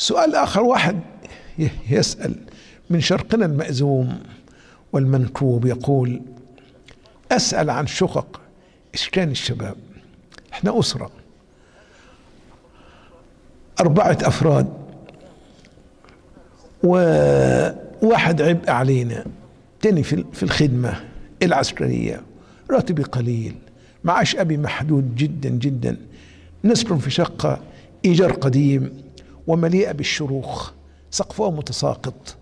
سؤال آخر، واحد يسأل من شرقنا المأزوم والمنكوب، يقول: أسأل عن شقق إسكان الشباب. احنا أسرة 4 أفراد، وواحد عبء علينا، تاني في الخدمة العسكرية، راتبي قليل، معاش أبي محدود جدا جدا، نسكن في شقة إيجار قديم ومليئة بالشروخ، سقفها متساقط،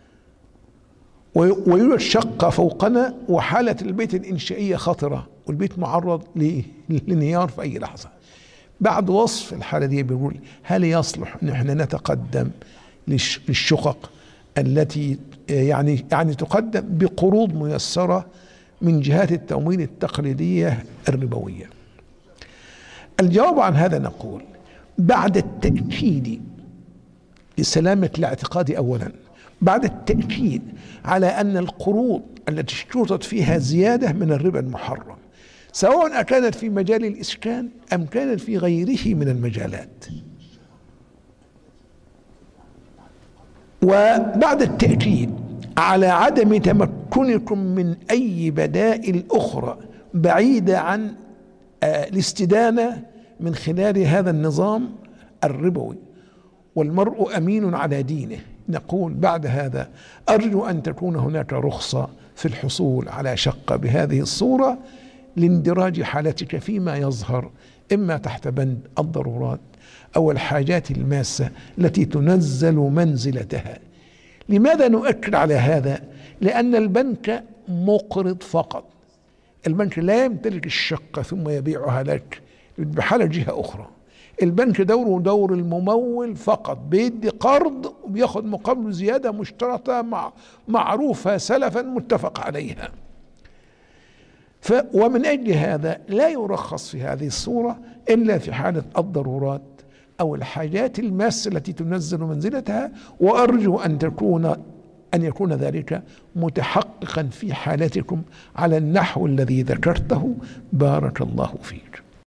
ويوجد شقة فوقنا، وحالة البيت الإنشائية خطرة، والبيت معرض للانهيار في أي لحظة. بعد وصف الحالة دي بيقول: هل يصلح أن احنا نتقدم للشقق التي يعني تقدم بقروض ميسرة من جهات التمويل التقليدية الربوية؟ الجواب عن هذا نقول: بعد التأكيد لسلامة الاعتقاد أولا، بعد التأكيد على أن القروض التي اشترطت فيها زيادة من الربا المحرم، سواء كانت في مجال الإسكان أم كانت في غيره من المجالات، وبعد التأكيد على عدم تمكنكم من أي بدائل أخرى بعيدة عن الاستدانة من خلال هذا النظام الربوي، والمرء أمين على دينه، نقول بعد هذا: أرجو أن تكون هناك رخصة في الحصول على شقة بهذه الصورة لاندراج حالتك فيما يظهر، إما تحت بند الضرورات أو الحاجات الماسة التي تنزل منزلتها. لماذا نؤكد على هذا؟ لأن البنك مقرض فقط، البنك لا يمتلك الشقة ثم يبيعها لك بحال جهة أخرى. البنك دوره دور الممول فقط، بيدي قرض وبياخد مقابله زيادة مشترطة معروفة سلفا متفق عليها. ومن أجل هذا لا يرخص في هذه الصورة إلا في حالة الضرورات أو الحاجات الماسة التي تنزل منزلتها، وأرجو أن يكون ذلك متحققا في حالتكم على النحو الذي ذكرته. بارك الله فيك.